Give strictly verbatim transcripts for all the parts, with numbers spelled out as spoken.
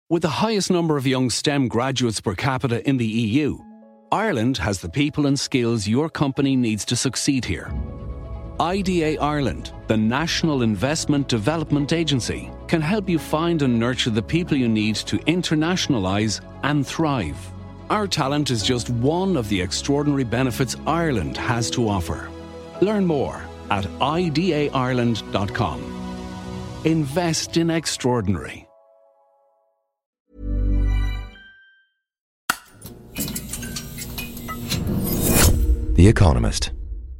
With the highest number of young STEM graduates per capita in the E U, Ireland has the people and skills your company needs to succeed here. I D A Ireland, the National Investment Development Agency, can help you find and nurture the people you need to internationalise and thrive. Our talent is just one of the extraordinary benefits Ireland has to offer. Learn more at I D A Ireland dot com. Invest in extraordinary. The Economist.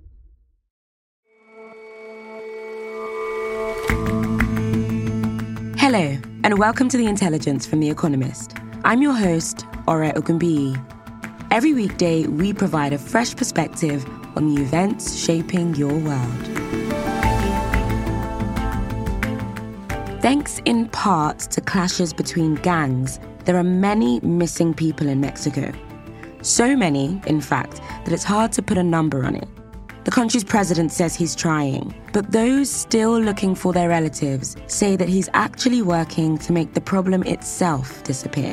Hello, and welcome to The Intelligence from The Economist. I'm your host, Ore Ogunbiyi. Every weekday, we provide a fresh perspective on the events shaping your world. Thanks in part to clashes between gangs, there are many missing people in Mexico. So many, in fact, that it's hard to put a number on it. The country's president says he's trying, but those still looking for their relatives say that he's actually working to make the problem itself disappear.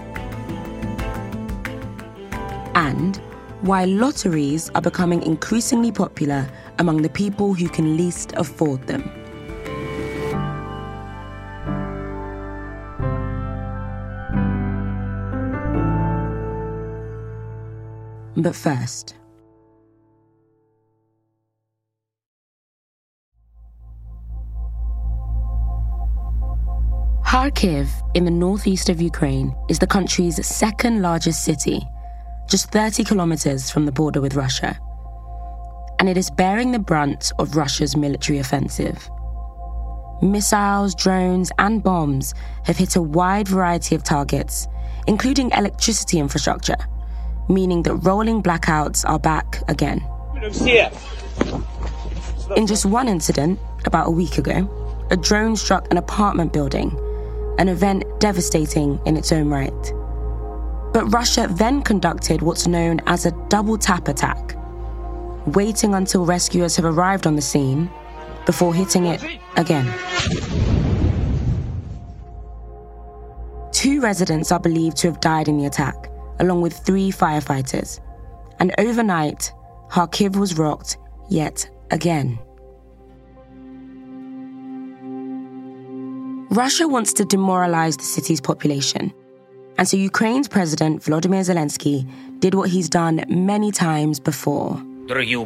And why lotteries are becoming increasingly popular among the people who can least afford them. But first, Kharkiv, in the northeast of Ukraine, is the country's second largest city, just thirty kilometers from the border with Russia. And it is bearing the brunt of Russia's military offensive. Missiles, drones, and bombs have hit a wide variety of targets, including electricity infrastructure, meaning that rolling blackouts are back again. In just one incident, about a week ago, a drone struck an apartment building, an event devastating in its own right. But Russia then conducted what's known as a double tap attack, waiting until rescuers have arrived on the scene before hitting it again. Two residents are believed to have died in the attack, along with three firefighters. And overnight, Kharkiv was rocked yet again. Russia wants to demoralize the city's population. And so Ukraine's president, Volodymyr Zelensky, did what he's done many times before. Earlier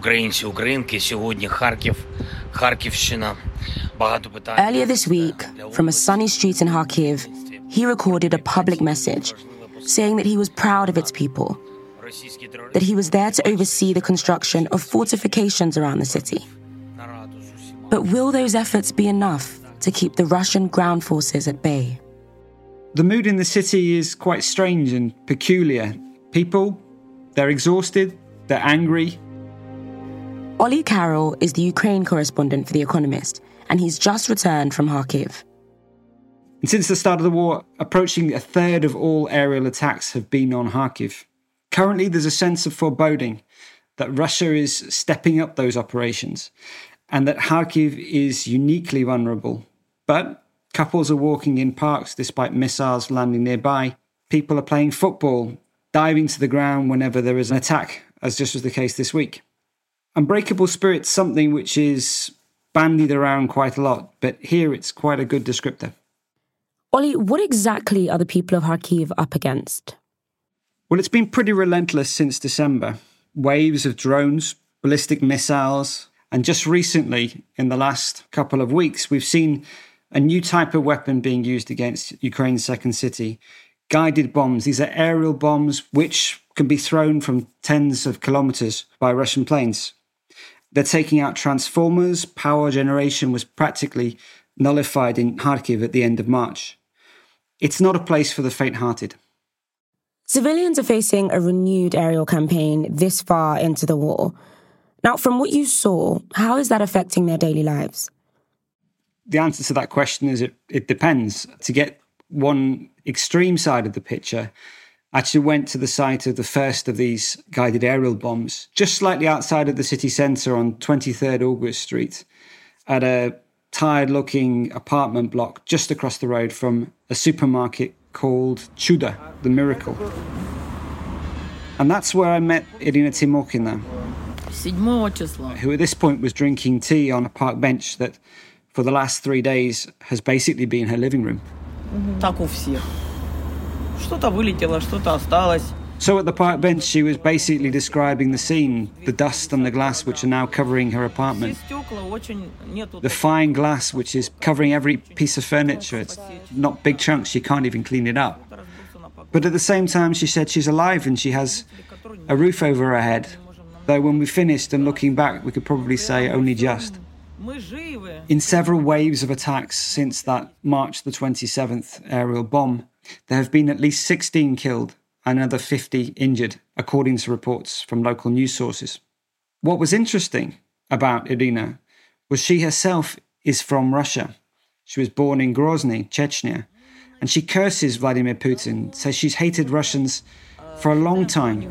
this week, from a sunny street in Kharkiv, he recorded a public message saying that he was proud of its people, that he was there to oversee the construction of fortifications around the city. But will those efforts be enough to keep the Russian ground forces at bay? The mood in the city is quite strange and peculiar. People, they're exhausted, they're angry. Ollie Carroll is the Ukraine correspondent for The Economist, and he's just returned from Kharkiv. And since the start of the war, approaching a third of all aerial attacks have been on Kharkiv. Currently, there's a sense of foreboding that Russia is stepping up those operations and that Kharkiv is uniquely vulnerable. But couples are walking in parks despite missiles landing nearby. People are playing football, diving to the ground whenever there is an attack, as just was the case this week. Unbreakable spirit's something which is bandied around quite a lot, but here it's quite a good descriptor. Ollie, what exactly are the people of Kharkiv up against? Well, it's been pretty relentless since December. Waves of drones, ballistic missiles, and just recently, in the last couple of weeks, we've seen a new type of weapon being used against Ukraine's second city. Guided bombs. These are aerial bombs which can be thrown from tens of kilometers by Russian planes. They're taking out transformers. Power generation was practically nullified in Kharkiv at the end of March. It's not a place for the faint-hearted. Civilians are facing a renewed aerial campaign this far into the war. Now, from what you saw, how is that affecting their daily lives? The answer to that question is it, it depends. To get one extreme side of the picture, I actually went to the site of the first of these guided aerial bombs, just slightly outside of the city centre on twenty-third August Street, at a tired-looking apartment block just across the road from a supermarket called Chuda, the miracle. And that's where I met Irina Timokina, who at this point was drinking tea on a park bench that for the last three days has basically been her living room. So at the park bench, she was basically describing the scene, the dust and the glass which are now covering her apartment. The fine glass which is covering every piece of furniture. It's not big chunks, she can't even clean it up. But at the same time, she said she's alive and she has a roof over her head. Though when we finished and looking back, we could probably say only just. In several waves of attacks since that March the twenty-seventh aerial bomb, there have been at least sixteen killed and another fifty injured, according to reports from local news sources. What was interesting about Irina was she herself is from Russia. She was born in Grozny, Chechnya, and she curses Vladimir Putin, says she's hated Russians for a long time.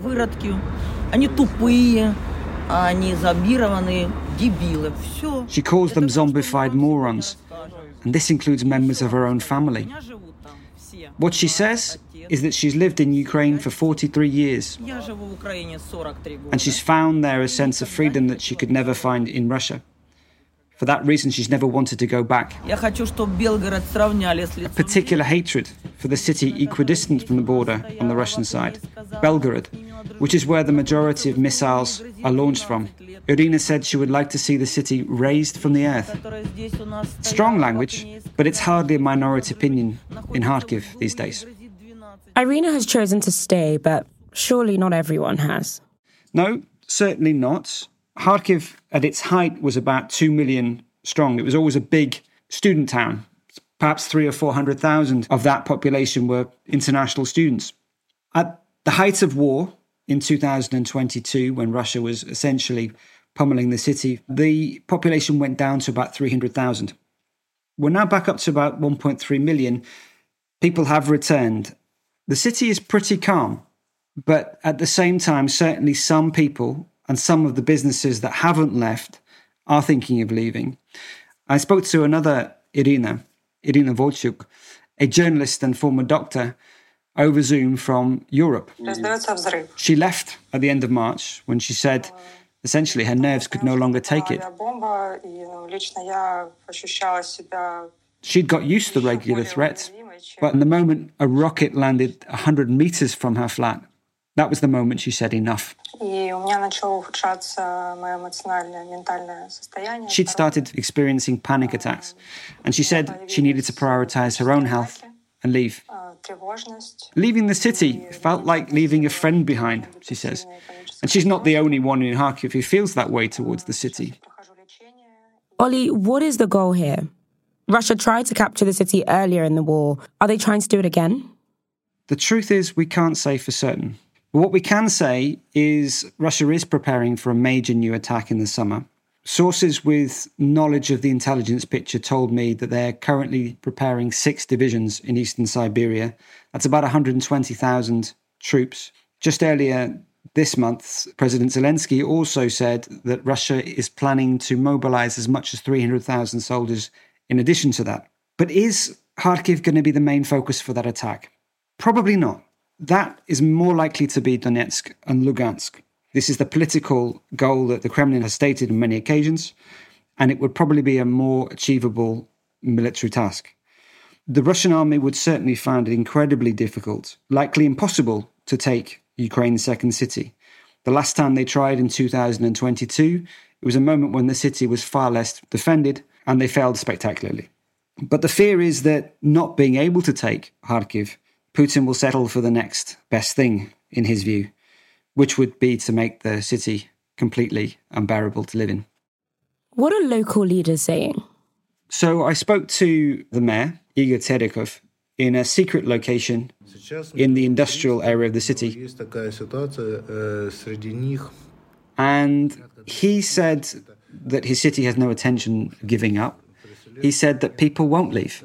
She calls them zombified morons, and this includes members of her own family. What she says is that she's lived in Ukraine for forty-three years, and she's found there a sense of freedom that she could never find in Russia. For that reason, she's never wanted to go back. A particular hatred for the city equidistant from the border on the Russian side, Belgorod, which is where the majority of missiles are launched from. Irina said she would like to see the city razed from the earth. Strong language, but it's hardly a minority opinion in Kharkiv these days. Irina has chosen to stay, but surely not everyone has. No, certainly not. Kharkiv, at its height, was about two million strong. It was always a big student town. Perhaps three or four hundred thousand of that population were international students. At the height of war in two thousand twenty-two, when Russia was essentially pummeling the city, the population went down to about three hundred thousand. We're now back up to about one point three million. People have returned. The city is pretty calm, but at the same time, certainly some people and some of the businesses that haven't left are thinking of leaving. I spoke to another Irina, Irina Volchuk, a journalist and former doctor, over Zoom from Europe. She left at the end of March when she said, essentially, her nerves could no longer take it. She'd got used to the regular threats, but in the moment a rocket landed one hundred meters from her flat, that was the moment she said enough. She'd started experiencing panic attacks, and she said she needed to prioritize her own health and leave. Leaving the city felt like leaving a friend behind, she says. And she's not the only one in Kharkiv who feels that way towards the city. Ollie, what is the goal here? Russia tried to capture the city earlier in the war. Are they trying to do it again? The truth is, we can't say for certain. But what we can say is Russia is preparing for a major new attack in the summer. Sources with knowledge of the intelligence picture told me that they're currently preparing six divisions in eastern Siberia. That's about one hundred twenty thousand troops. Just earlier this month, President Zelensky also said that Russia is planning to mobilize as much as three hundred thousand soldiers in addition to that. But is Kharkiv going to be the main focus for that attack? Probably not. That is more likely to be Donetsk and Lugansk. This is the political goal that the Kremlin has stated on many occasions, and it would probably be a more achievable military task. The Russian army would certainly find it incredibly difficult, likely impossible, to take Ukraine's second city. The last time they tried in two thousand twenty-two, it was a moment when the city was far less defended, and they failed spectacularly. But the fear is that not being able to take Kharkiv, Putin will settle for the next best thing, in his view, which would be to make the city completely unbearable to live in. What are local leaders saying? So I spoke to the mayor, Igor Terikov, in a secret location in the industrial area of the city. And he said that his city has no intention of giving up. He said that people won't leave.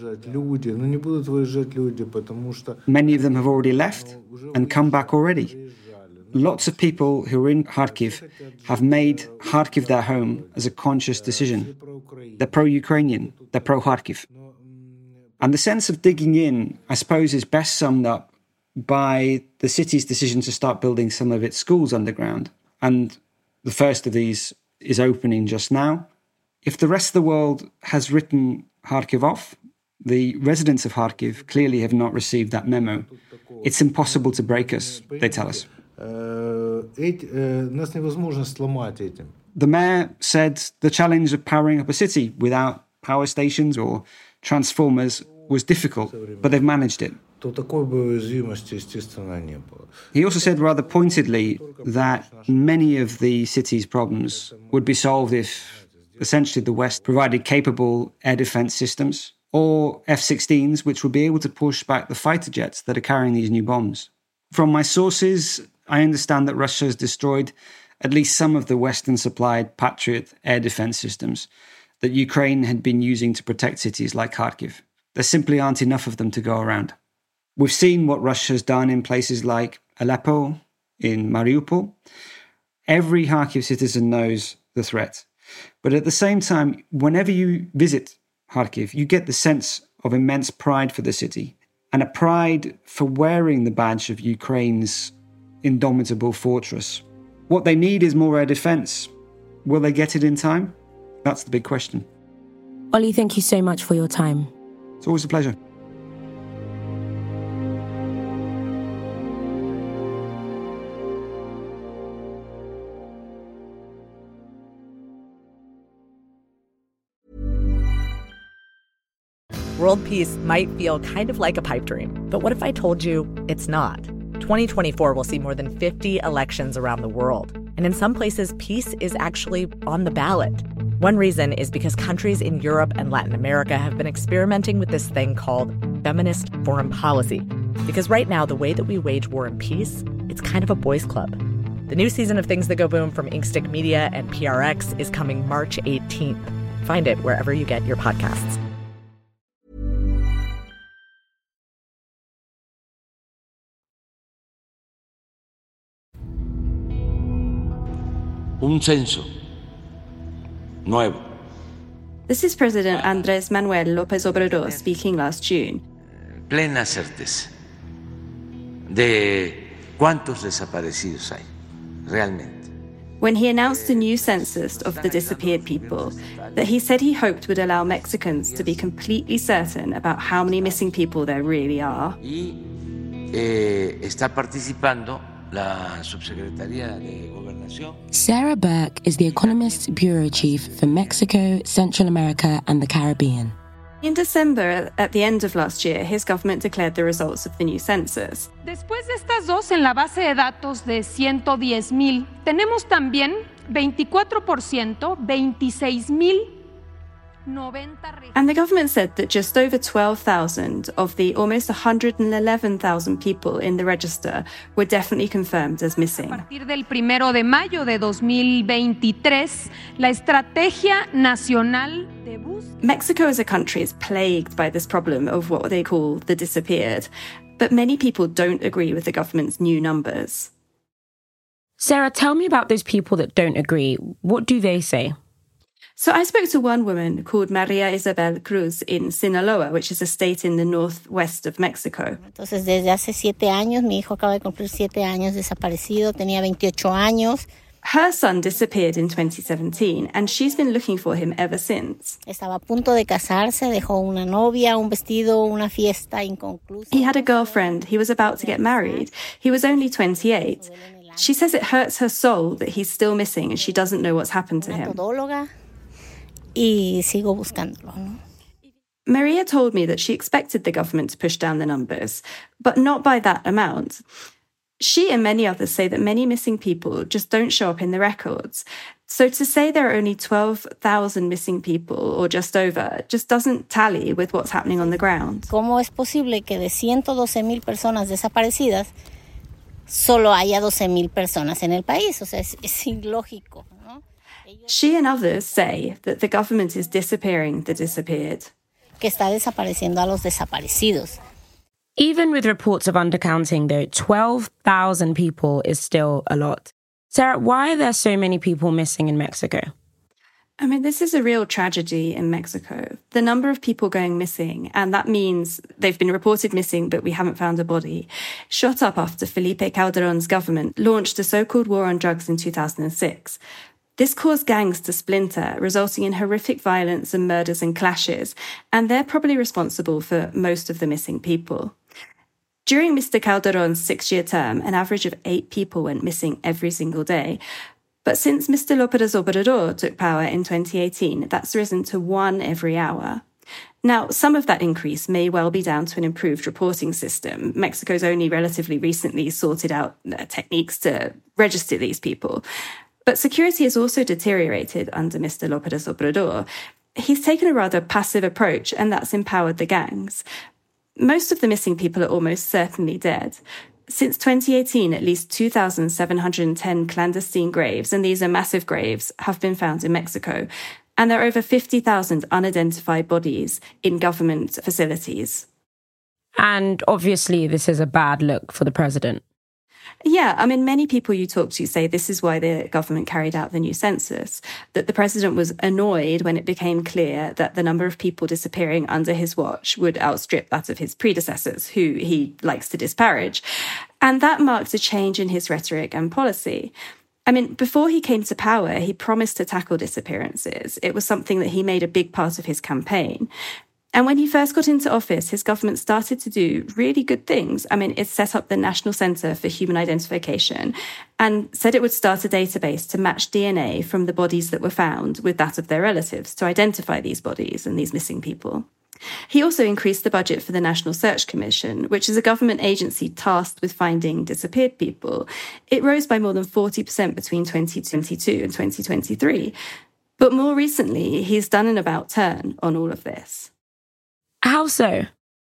Many of them have already left and come back already. Lots of people who are in Kharkiv have made Kharkiv their home as a conscious decision. They're pro-Ukrainian, they're pro-Kharkiv. And the sense of digging in, I suppose, is best summed up by the city's decision to start building some of its schools underground. And the first of these is opening just now. If the rest of the world has written Kharkiv off, the residents of Kharkiv clearly have not received that memo. It's impossible to break us, they tell us. The mayor said the challenge of powering up a city without power stations or transformers was difficult, but they've managed it. He also said rather pointedly that many of the city's problems would be solved if essentially the West provided capable air defense systems or F sixteens, which would be able to push back the fighter jets that are carrying these new bombs. From my sources, I understand that Russia has destroyed at least some of the Western-supplied Patriot air defense systems that Ukraine had been using to protect cities like Kharkiv. There simply aren't enough of them to go around. We've seen what Russia has done in places like Aleppo, in Mariupol. Every Kharkiv citizen knows the threat. But at the same time, whenever you visit Kharkiv, you get the sense of immense pride for the city and a pride for wearing the badge of Ukraine's indomitable fortress. What they need is more air defense. Will they get it in time? That's the big question. Ollie, thank you so much for your time. It's always a pleasure. World peace might feel kind of like a pipe dream, but what if I told you it's not? twenty twenty-four will see more than fifty elections around the world, and in some places, peace is actually on the ballot. One reason is because countries in Europe and Latin America have been experimenting with this thing called feminist foreign policy. Because right now, the way that we wage war and peace, it's kind of a boys' club. The new season of Things That Go Boom from Inkstick Media and P R X is coming March eighteenth. Find it wherever you get your podcasts. Un censo nuevo. This is President Andrés Manuel López Obrador speaking last June. Plena certeza de cuántos desaparecidos hay realmente. When he announced the new census of the disappeared people, that he said he hoped would allow Mexicans to be completely certain about how many missing people there really are. Y eh, está participando la Subsecretaría de Gobernación. Sarah Burke is the Economist Bureau Chief for Mexico, Central America, and the Caribbean. In December, at the end of last year, his government declared the results of the new census. Después de estas dos en la base de datos de ciento diez mil, tenemos también veinticuatro por ciento, veintiséis mil. And the government said that just over twelve thousand of the almost one hundred eleven thousand people in the register were definitely confirmed as missing. A partir del primero de mayo de dos mil veintitrés, la Estrategia Nacional de Búsqueda. Mexico as a country is plagued by this problem of what they call the disappeared, but many people don't agree with the government's new numbers. Sarah, tell me about those people that don't agree. What do they say? So I spoke to one woman called Maria Isabel Cruz in Sinaloa, which is a state in the northwest of Mexico. Entonces, desde hace siete años, mi hijo acaba de cumplir siete años desaparecido, tenía veintiocho años. Her son disappeared in twenty seventeen, and she's been looking for him ever since. Estaba a punto de casarse, dejó una novia, un vestido, una fiesta inconclusa. He had a girlfriend. He was about to get married. He was only twenty-eight. She says it hurts her soul that he's still missing and she doesn't know what's happened to him. Y sigo buscándolo, ¿no? Maria told me that she expected the government to push down the numbers, but not by that amount. She and many others say that many missing people just don't show up in the records. So to say there are only twelve thousand missing people, or just over, just doesn't tally with what's happening on the ground. ¿Cómo es posible que de ciento doce mil personas desaparecidas solo haya doce mil personas en el país? O sea, es, es ilógico, ¿no? She and others say that the government is disappearing the disappeared. Que está desapareciendo a los desaparecidos. Even with reports of undercounting, though, twelve thousand people is still a lot. Sarah, why are there so many people missing in Mexico? I mean, this is a real tragedy in Mexico. The number of people going missing, and that means they've been reported missing, but we haven't found a body, shot up after Felipe Calderón's government launched a so-called war on drugs in two thousand six. This caused gangs to splinter, resulting in horrific violence and murders and clashes, and they're probably responsible for most of the missing people. During Mister Calderón's six-year term, an average of eight people went missing every single day. But since Mister López Obrador took power in twenty eighteen, that's risen to one every hour. Now, some of that increase may well be down to an improved reporting system. Mexico's only relatively recently sorted out uh, techniques to register these people. But security has also deteriorated under Mister López Obrador. He's taken a rather passive approach, and that's empowered the gangs. Most of the missing people are almost certainly dead. Since twenty eighteen, at least two thousand seven hundred ten clandestine graves, and these are massive graves, have been found in Mexico. And there are over fifty thousand unidentified bodies in government facilities. And obviously, this is a bad look for the president. Yeah, I mean, many people you talk to say this is why the government carried out the new census, that the president was annoyed when it became clear that the number of people disappearing under his watch would outstrip that of his predecessors, who he likes to disparage. And that marked a change in his rhetoric and policy. I mean, before he came to power, he promised to tackle disappearances. It was something that he made a big part of his campaign. And when he first got into office, his government started to do really good things. I mean, it set up the National Center for Human Identification and said it would start a database to match D N A from the bodies that were found with that of their relatives to identify these bodies and these missing people. He also increased the budget for the National Search Commission, which is a government agency tasked with finding disappeared people. It rose by more than forty percent between twenty twenty-two and twenty twenty-three. But more recently, he's done an about-turn on all of this. How so?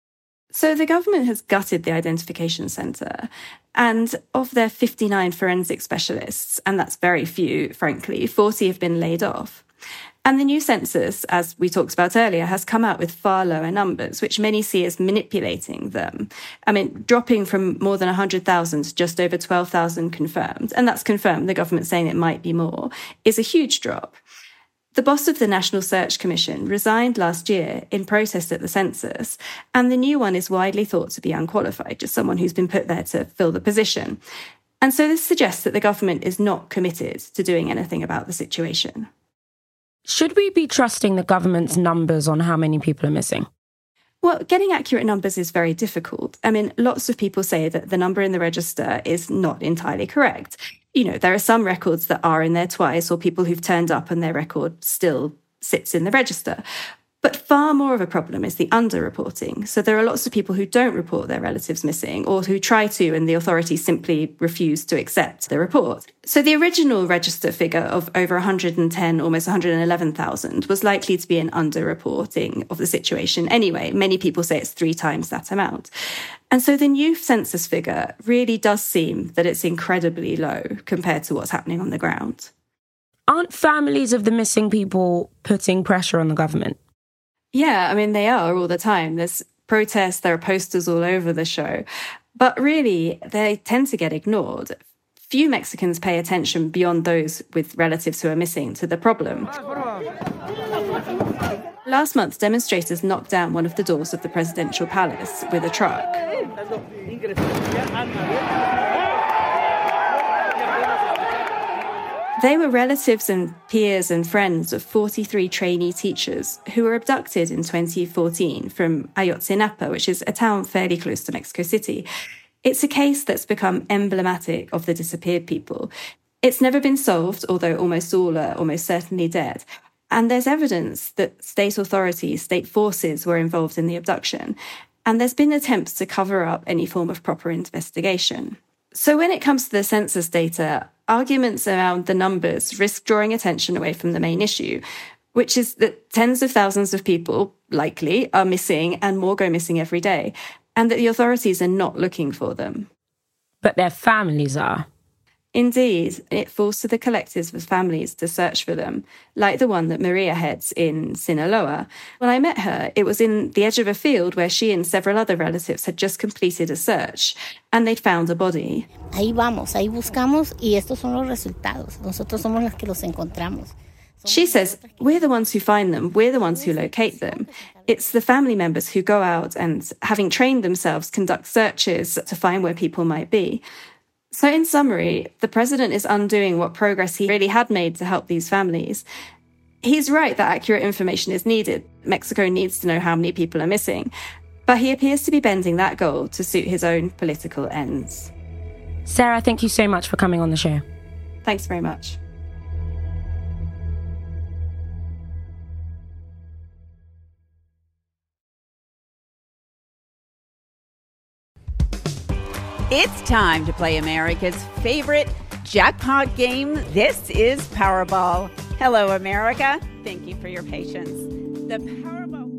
So the government has gutted the Identification Centre, and of their fifty-nine forensic specialists, and that's very few, frankly, forty have been laid off. And the new census, as we talked about earlier, has come out with far lower numbers, which many see as manipulating them. I mean, dropping from more than one hundred thousand to just over twelve thousand confirmed, and that's confirmed, the government saying it might be more, is a huge drop. The boss of the National Search Commission resigned last year in protest at the census, and the new one is widely thought to be unqualified, just someone who's been put there to fill the position. And so this suggests that the government is not committed to doing anything about the situation. Should we be trusting the government's numbers on how many people are missing? Well, getting accurate numbers is very difficult. I mean, lots of people say that the number in the register is not entirely correct. You know, there are some records that are in there twice, or people who've turned up and their record still sits in the register. But far more of a problem is the underreporting. So there are lots of people who don't report their relatives missing, or who try to, and the authorities simply refuse to accept the report. So the original register figure of over one hundred ten, almost one hundred eleven thousand, was likely to be an underreporting of the situation anyway. Many people say it's three times that amount. And so the new census figure really does seem that it's incredibly low compared to what's happening on the ground. Aren't families of the missing people putting pressure on the government? Yeah, I mean, they are all the time. There's protests, there are posters all over the show. But really, they tend to get ignored. Few Mexicans pay attention beyond those with relatives who are missing to the problem. Last month, demonstrators knocked down one of the doors of the presidential palace with a truck. They were relatives and peers and friends of forty-three trainee teachers who were abducted in twenty fourteen from Ayotzinapa, which is a town fairly close to Mexico City. It's a case that's become emblematic of the disappeared people. It's never been solved, although almost all are almost certainly dead. And there's evidence that state authorities, state forces were involved in the abduction. And there's been attempts to cover up any form of proper investigation. So when it comes to the census data, arguments around the numbers risk drawing attention away from the main issue, which is that tens of thousands of people, likely, are missing and more go missing every day, and that the authorities are not looking for them. But their families are. Indeed, it falls to the collectives of families to search for them, like the one that Maria heads in Sinaloa. When I met her, it was in the edge of a field where she and several other relatives had just completed a search, and they'd found a body. Ahí vamos, ahí buscamos, y estos son los resultados. Nosotros somos las que los encontramos. She says, we're the ones who find them, we're the ones who locate them. It's the family members who go out and, having trained themselves, conduct searches to find where people might be. So in summary, the president is undoing what progress he really had made to help these families. He's right that accurate information is needed. Mexico needs to know how many people are missing. But he appears to be bending that goal to suit his own political ends. Sarah, thank you so much for coming on the show. Thanks very much. It's time to play America's favorite jackpot game. This is Powerball. Hello, America. Thank you for your patience. The Powerball.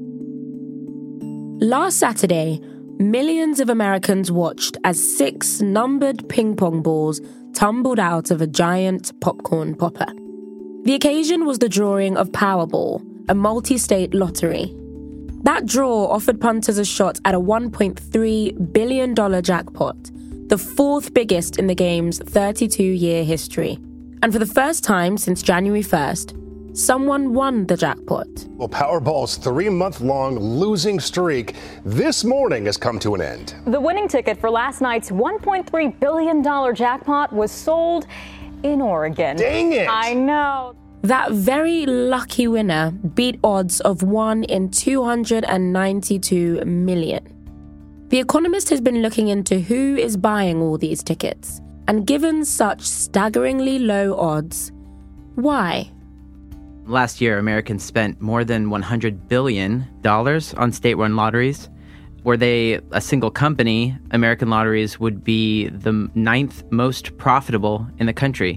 Last Saturday, millions of Americans watched as six numbered ping pong balls tumbled out of a giant popcorn popper. The occasion was the drawing of Powerball, a multi-state lottery. That draw offered punters a shot at a one point three billion dollars jackpot, the fourth biggest in the game's thirty-two-year history. And for the first time since January first, someone won the jackpot. Well, Powerball's three-month-long losing streak this morning has come to an end. The winning ticket for last night's one point three billion dollars jackpot was sold in Oregon. Dang it! I know. That very lucky winner beat odds of one in two hundred ninety-two million. The Economist has been looking into who is buying all these tickets, and given such staggeringly low odds, why? Last year, Americans spent more than one hundred billion dollars on state-run lotteries. Were they a single company, American Lotteries would be the ninth most profitable in the country.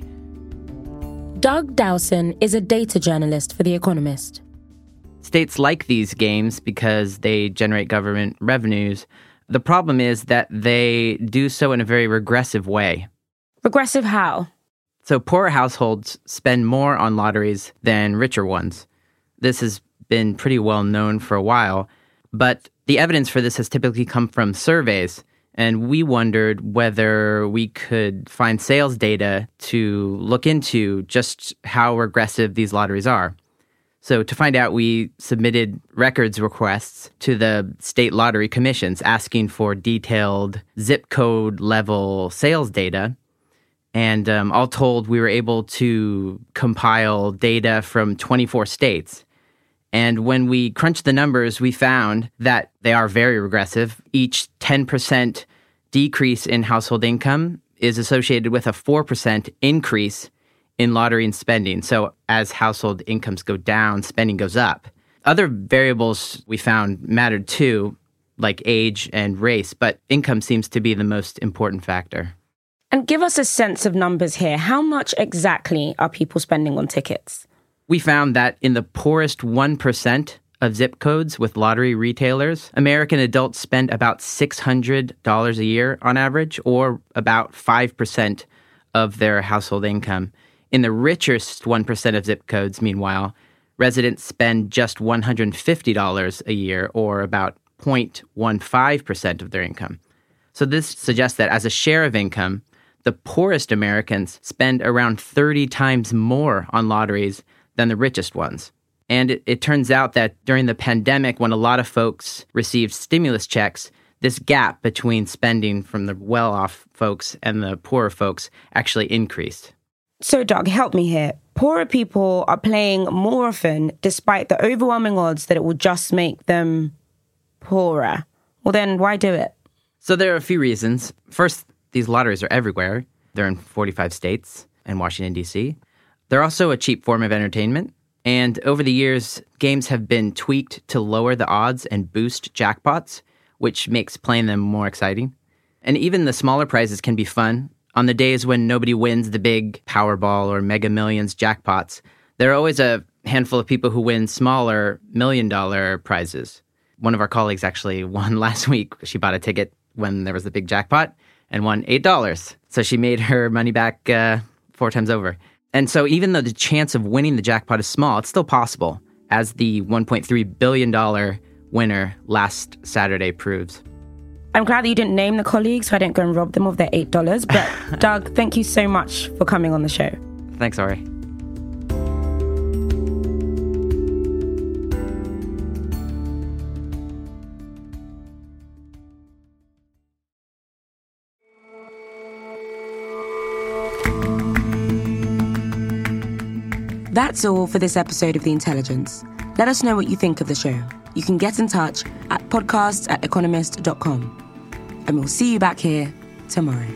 Doug Dowson is a data journalist for The Economist. States like these games because they generate government revenues. The problem is that they do so in a very regressive way. Regressive how? So poorer households spend more on lotteries than richer ones. This has been pretty well known for a while, but the evidence for this has typically come from surveys, and we wondered whether we could find sales data to look into just how regressive these lotteries are. So to find out, we submitted records requests to the state lottery commissions asking for detailed zip code level sales data. And um, all told, we were able to compile data from twenty-four states. And when we crunched the numbers, we found that they are very regressive. Each ten percent decrease in household income is associated with a four percent increase in lottery and spending. So as household incomes go down, spending goes up. Other variables we found mattered too, like age and race, but income seems to be the most important factor. And give us a sense of numbers here. How much exactly are people spending on tickets? We found that in the poorest one percent of zip codes with lottery retailers, American adults spend about six hundred dollars a year on average, or about five percent of their household income. In the richest one percent of zip codes, meanwhile, residents spend just one hundred fifty dollars a year, or about zero point one five percent of their income. So this suggests that as a share of income, the poorest Americans spend around thirty times more on lotteries than the richest ones. And it, it turns out that during the pandemic, when a lot of folks received stimulus checks, this gap between spending from the well-off folks and the poorer folks actually increased. So, Doug, help me here. Poorer people are playing more often despite the overwhelming odds that it will just make them poorer. Well, then why do it? So there are a few reasons. First, these lotteries are everywhere. They're in forty-five states and Washington, D C. They're also a cheap form of entertainment. And over the years, games have been tweaked to lower the odds and boost jackpots, which makes playing them more exciting. And even the smaller prizes can be fun. On the days when nobody wins the big Powerball or Mega Millions jackpots, there are always a handful of people who win smaller million-dollar prizes. One of our colleagues actually won last week. She bought a ticket when there was the big jackpot and won eight dollars. So she made her money back uh, four times over. And so even though the chance of winning the jackpot is small, it's still possible, as the one point three billion dollars winner last Saturday proves. I'm glad that you didn't name the colleagues so I didn't go and rob them of their eight dollars. But Doug, thank you so much for coming on the show. Thanks, Ari. That's all for this episode of The Intelligence. Let us know what you think of the show. You can get in touch at podcasts at economist dot com. And we'll see you back here tomorrow.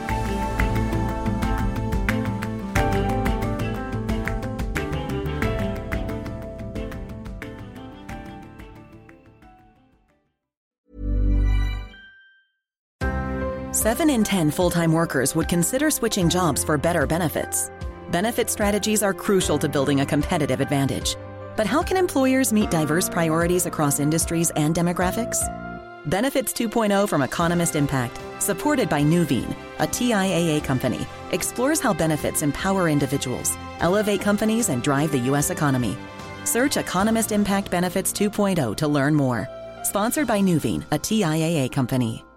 Seven in ten full-time workers would consider switching jobs for better benefits. Benefit strategies are crucial to building a competitive advantage. But how can employers meet diverse priorities across industries and demographics? Benefits two point oh from Economist Impact, supported by Nuveen, a T I A A company, explores how benefits empower individuals, elevate companies, and drive the U S economy. Search Economist Impact Benefits two point oh to learn more. Sponsored by Nuveen, a T I A A company.